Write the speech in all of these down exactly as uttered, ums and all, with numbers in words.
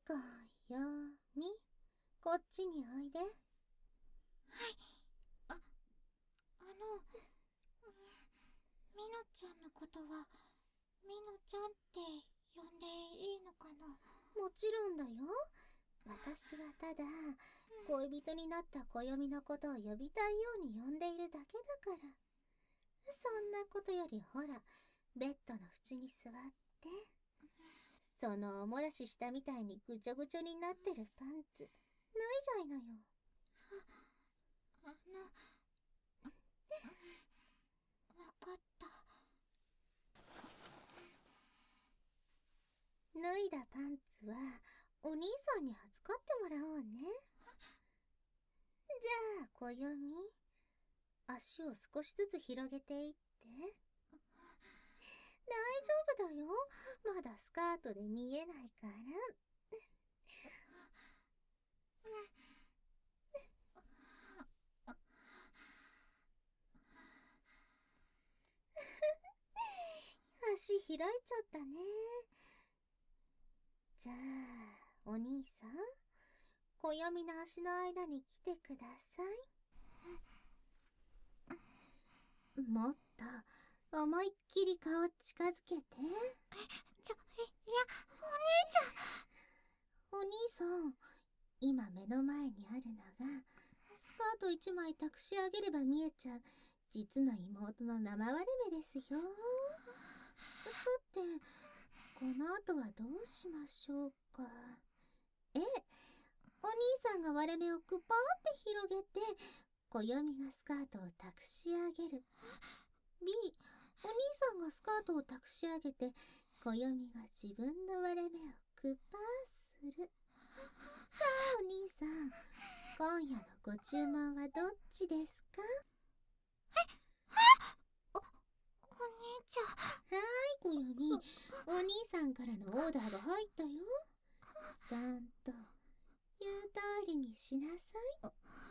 こよみ、こっちにおいで。はい。 あ、あの、みのちゃんのことはみのちゃんって呼んでいいのかな？ もちろんだよ。私はただ、恋人になった暦のことを呼びたいように呼んでいるだけだから。そんなことよりほら、ベッドの縁に座って、そのおもらししたみたいにぐちょぐちょになってるパンツ、脱いじゃいなよ。 あの、わかった。 脱いだパンツはお兄さんに預かってもらおうね。じゃあ暦、足を少しずつ広げていって。大丈夫だよ、まだスカートで見えないから。足開いちゃったね。じゃあお兄さん、暦の足の間に来てください。もっと思いっきり顔近づけて。 ちょ、いや、 お兄さん、今目の前にあるのがスカート一枚託し上げれば見えちゃう実の妹の生割れ目ですよ。さて、この後はどうしましょうか。え、お兄さんが割れ目をくぱーって広げて、暦がスカートを託し上げる。 B、 お兄さんがスカートを託し上げて、暦が自分の割れ目をくぱーする。さあお兄さん、今夜のご注文はどっちですか？ お、お兄ちゃん。 はーい、暦、お兄さんからのオーダーが入ったよ。ちゃんと言う通りにしなさい。わ、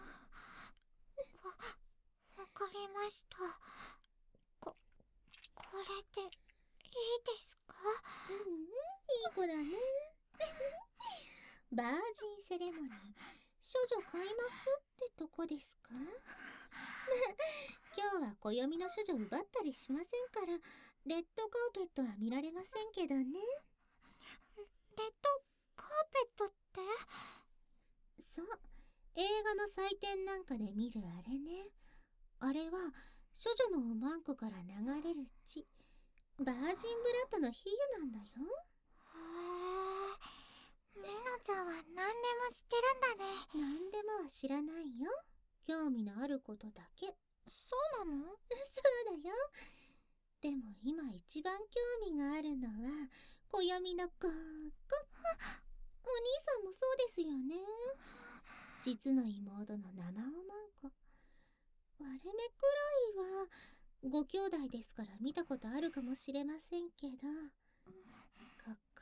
わかりました。こ、これでいいですか？ うん、いい子だね。バージンセレモニー、処女開幕ってとこですか？今日は暦の処女奪ったりしませんから、レッドカーペットは見られませんけどね。 レッドカーペットって？ そう、映画の祭典なんかで見るあれね。あれは処女のおまんこから流れる血、バージンブラッドの比喩なんだよ。 へえ、みのちゃんは何でも知ってるんだね。 何でもは知らないよ。興味のあることだけ。 そうなの？ そうだよ。でも今一番興味があるのは暦のここ。お兄さんもそうですよね。実の妹の生おまんこ。割れ目くらいはご兄弟ですから見たことあるかもしれませんけど、ここ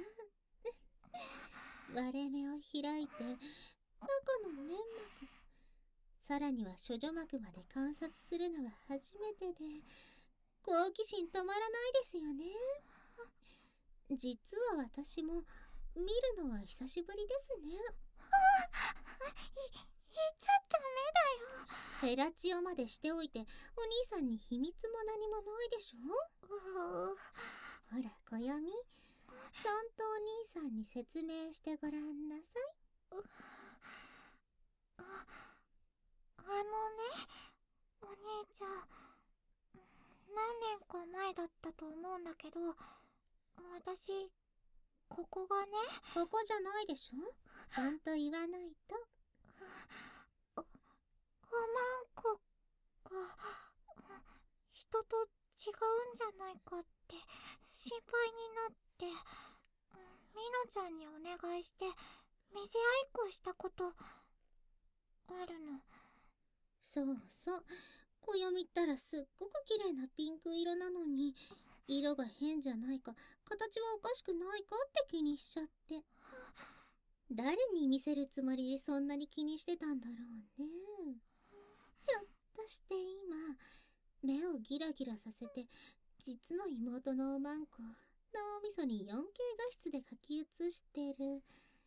は割れ目を開いて中の粘膜、さらには処女膜まで観察するのは初めてで、好奇心止まらないですよね。実は私も見るのは久しぶりですね。 い、言っちゃダメだよ。 ヘラチオまでしておいてお兄さんに秘密も何もないでしょ。 うほら暦、ちゃんとお兄さんに説明してごらんなさい。 あ、あのね、お兄ちゃん、何年か前だったと思うんだけど、私、ここがね。 ここじゃないでしょ。ちゃんと言わないと。 お、おまんこが人と違うんじゃないかって心配になって、みのちゃんにお願いして見せ合いっこしたことあるの。 そうそう、暦ったらすっごく綺麗なピンク色なのに、色が変じゃないか、形はおかしくないかって気にしちゃって。誰に見せるつもりでそんなに気にしてたんだろうね。ひょっとして今目をギラギラさせて実の妹のおまんこ脳みそに フォーケー 画質で書き写してる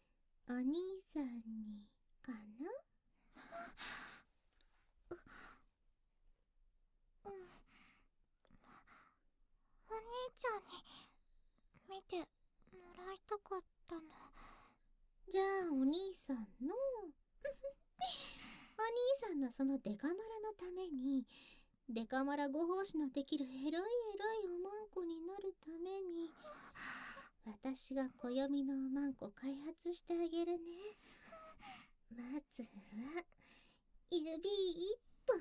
お兄さんにかな。 うん、お兄ちゃんに見てもらいたかったの。 じゃあお兄さんのお兄さんのそのデカマラのために、デカマラご奉仕のできるエロいエロいおまんこになるために、私が暦のおまんこ開発してあげるね。まずは指一本。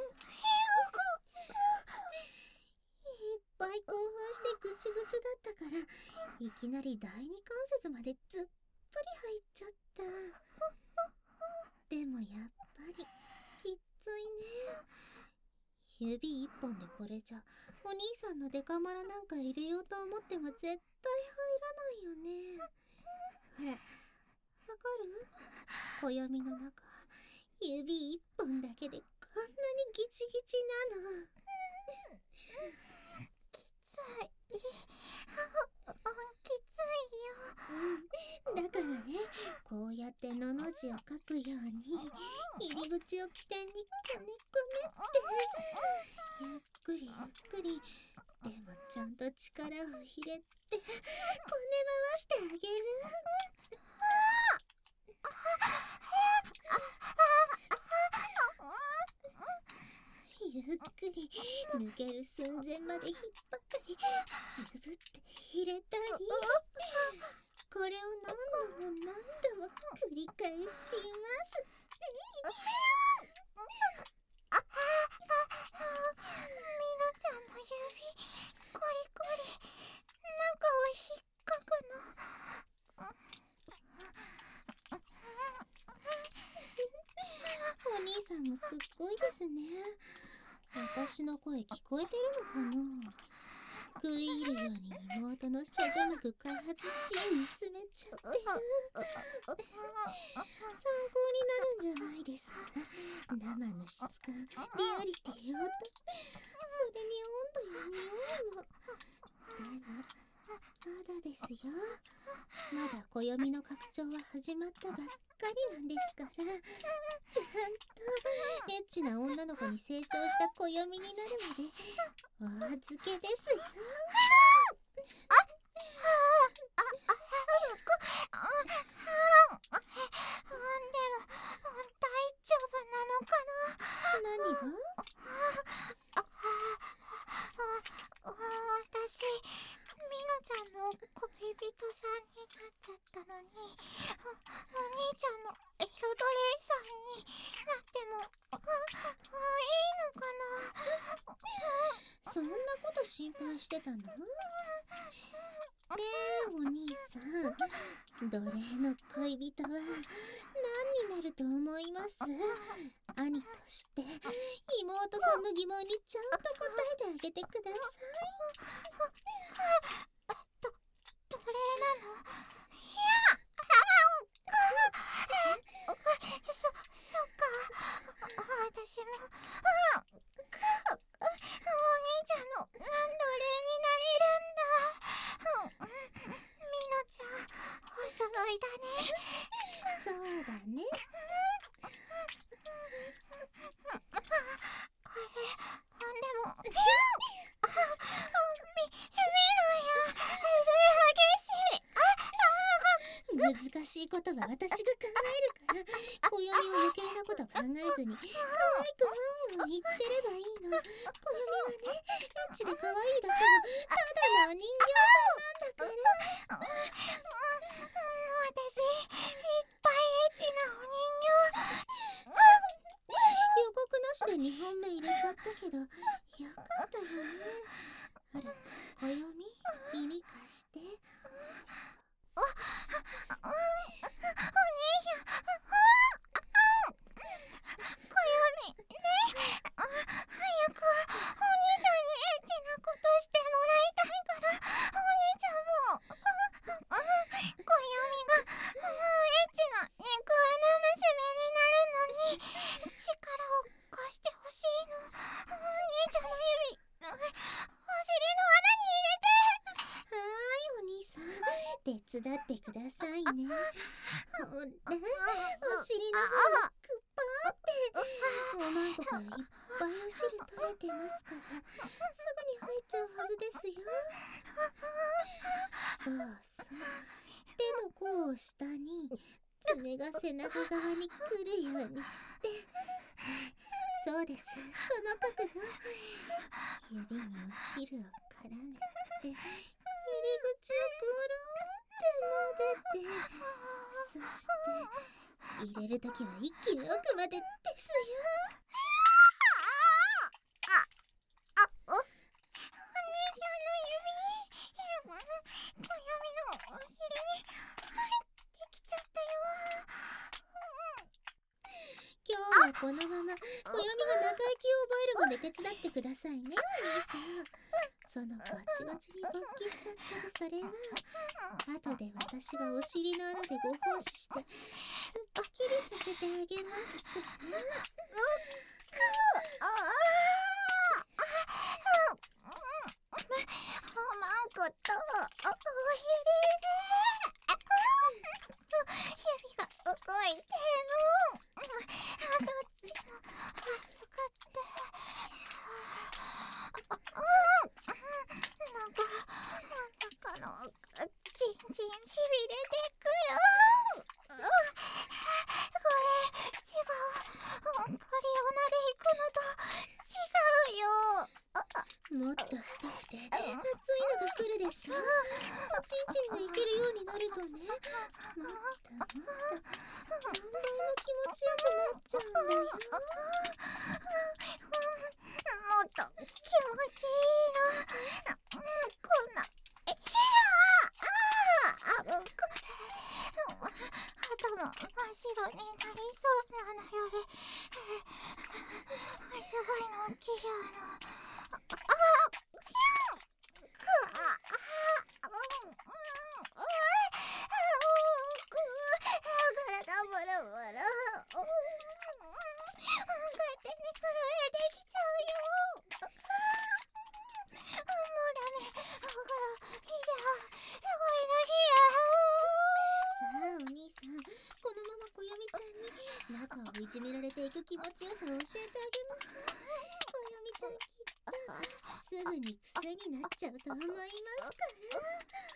いっぱい興奮してぐちぐちだったから、いきなり第二関節までずっぷり入っちゃった。でもやっぱりきっついね。指一本でこれじゃお兄さんのデカマラなんか入れようと思っても絶対入らないよね。ほら、わかる？暦の中、指一本だけでこんなにギチギチなの。 きつい。きついよ。 うん、だからね、こうやってのの字を書くように入り口を起点にくねくねってゆっくりゆっくり、でもちゃんと力を入れてこね回してあげる。ゆっくり抜ける寸前まで引っ張ったり、ジュブって入れたり、これを何度も何度も繰り返します。 みのちゃんの指コリコリ、中を引っかくの。 お兄さんもすっごいですね。私の声聞こえてるのかな。食い入るように妹の処女膜開発シーン見つめちゃってる。参考になるんじゃないですか。生の質感、リアリティ、音、それに温度や匂いも。でもまだですよ。まだ暦の拡張は始まったばっかりなんですから、ちゃんとエッチな女の子に成長した暦になるまでお預けですよ。何が？ 私、みのちゃんの恋人さんになっちゃったのに、お兄ちゃんのエロドレさんになってもいいのかな。 そんなこと心配してたの？ねえお兄さん、奴隷の恋人は何になると思います？兄として妹さんの疑問にちゃんと答えてあげてください。 ど、奴隷なの？いや、そ、そっか。私も、お兄ちゃんの奴隷になれるんだ。みのちゃん、お揃いだね。 そうだね。 あれ、でも、み、みのや、それ激しい。 難しいことは私が考えるから、暦を余計なこと考えずに可愛くワンワン言ってればいいの。暦はね、エッチで可愛いだけのただのお人形さんなんだから。 私、いっぱいエッチなお人形。 予告なしでにほんめ入れちゃったけど、よかったよね。ほら、暦、耳貸して。 お、お兄や、暦、ね、早くお兄ちゃんにエッチなことしてもらいたいから、お兄ちゃんも。 手伝ってくださいね。ほら、お尻の方くっぱって。おまんこからいっぱいお汁取れてますから、すぐに入っちゃうはずですよ。そうそう。手の甲を下に、爪が背中側に来るようにして。そうです、その角度。指にお汁を絡めて、入り口をぐるーって撫でて、そして入れるときは一気に奥までですよ。 あ、お、お姉ちゃんの指、小指のお尻に入ってきちゃったよ。 今日はこのまま小読みが中息を覚えるまで手伝ってくださいね、お兄さん。そのガチガチに勃起しちゃってるそれは、後で私がお尻の穴でご奉仕してすっきりさせてあげますから。 おまんことお尻指が動いてるの。どっちも使ってなんかなんかのじんじんしびれてくる。これ違う。カリオナで行くのと違うよ。 もっと深くて熱いのが来るでしょ。おちんちんがいけるようになるとね、もっともっと何倍も気持ちよくなっちゃうんだよ。 もっと気持ちいいの。こんなえやああこ頭真っ白になりそうなのよりすごいの大きいやの。ああ体ボロボロ勝手に震えてきちゃうよ。もうダメ。ほらいいじゃん。すごいのさあお兄さん、このまま小読みちゃんに中をいじめられていく気持ちよさを教えてあげましょう。小読みちゃんきっとすぐに癖になっちゃうと思いますから。